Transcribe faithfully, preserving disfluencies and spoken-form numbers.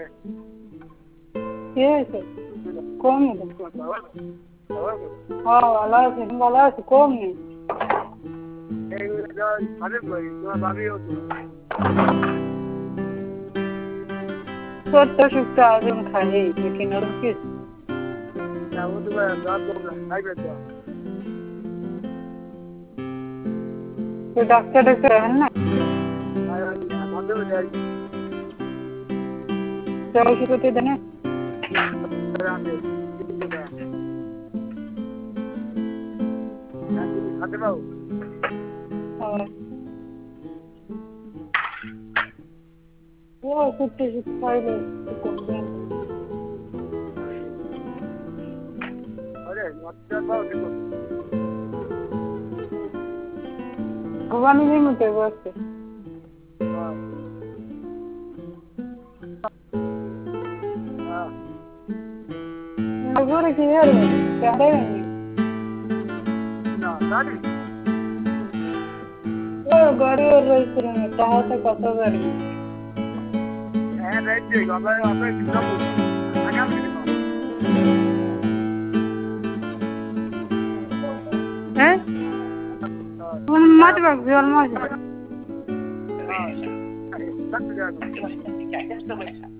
কি হয়েছে? কম নেই। হ্যাঁ ভালো আছে, ভালো আছে, কম নেই। ছোট্ট সুস্থ আয়োজন খাই, लेकिन और किस तो डॉक्टर डॉक्टर है ना चलो शुरू करते देना वो कुछ खाई ले भगवान नहीं मुझे बस Agora que era, cadê? Não, sabe? Eu agora eu registrei, tá até quatro horas. É, registrei, agora eu abri de novo. É? Um mate vai ver o mais. Ah, tá ligado.